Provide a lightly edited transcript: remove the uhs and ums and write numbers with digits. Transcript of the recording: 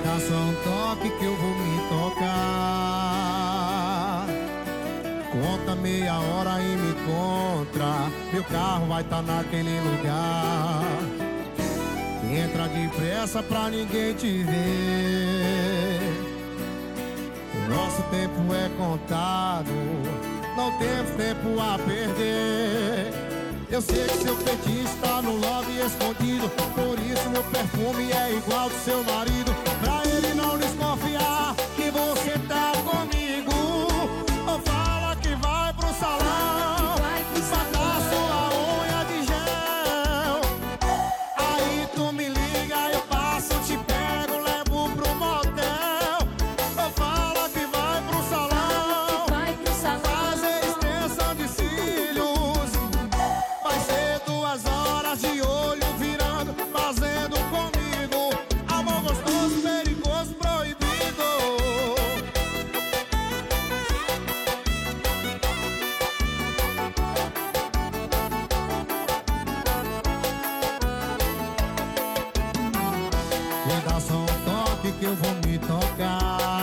dá só um toque que eu vou me tocar. Conta meia hora e me encontra, meu carro vai tá naquele lugar. Entra depressa pra ninguém te ver. O nosso tempo é contado, não temos tempo a perder. Eu sei que seu fetiche tá no lobby escondido, por isso meu perfume é igual do seu marido. Pra ele não desconfiar que você tá comigo, ou fala que vai pro salão, botar sua unha de gel. Aí tu me liga, eu passo, te pego, levo pro motel. Ou fala que vai pro salão, fazer extensão de cílios. Vai ser 2 horas de olho virando, fazendo comigo amor gostoso, perigoso, proibido. Me dá só um toque que eu vou me tocar.